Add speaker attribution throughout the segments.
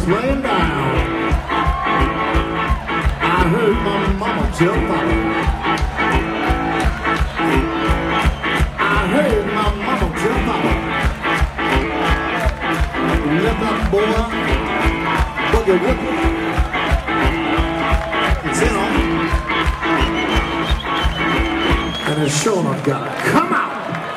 Speaker 1: was laying down, I heard my mama tell Papa. I heard my mama tell Papa, let that boy boogie woogie. It's in on, and it's sure enough gotta come out.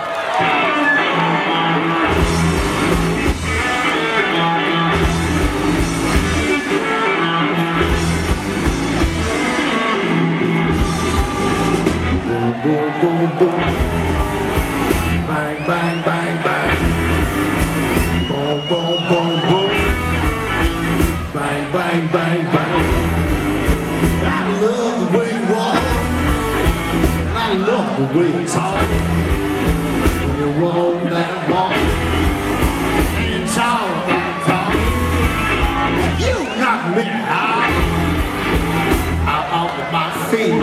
Speaker 1: Boom, boom, boom. Bang, bang, bang, bang. Boom, boom, boom, boom. Bang, bang, bang, bang. I love the way you walk. I love the way you talk. When you walk that walk, and you talk that talk, you knock me out of my feet.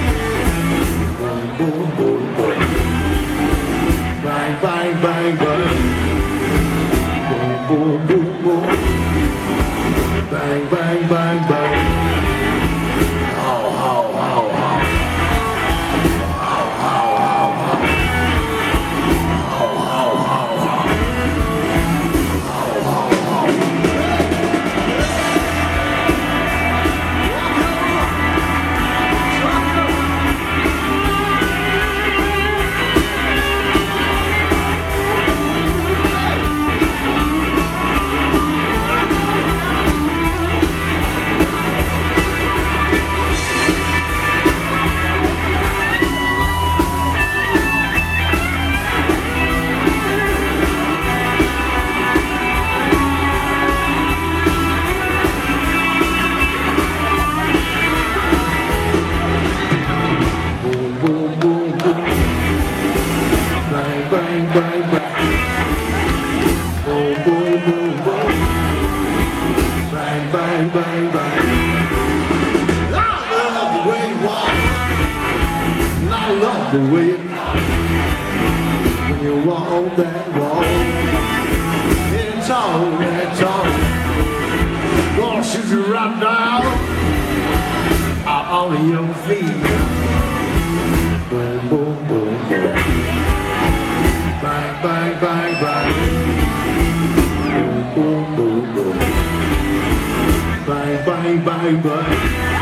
Speaker 1: Boom, boom, boom. Bang, bang, bang, bang. Boom, boom, boom, boom. Bang, bang, bang, bang. How, how, how, how. How, how, how, how. How, how, how, how. How, how, how. Bang, bang, bang. Boom, boom, boom, boom. Bang, bang, bang, bang. I love the way you walk. And I love the way you talk. When you walk that walk, and talk that talk, gonna shoot you right down out on your feet. Boom, boom, boom, boom. Bang, bang, bang, bang. Boom, boom, boom, boom. Bang, bang, bang, bang.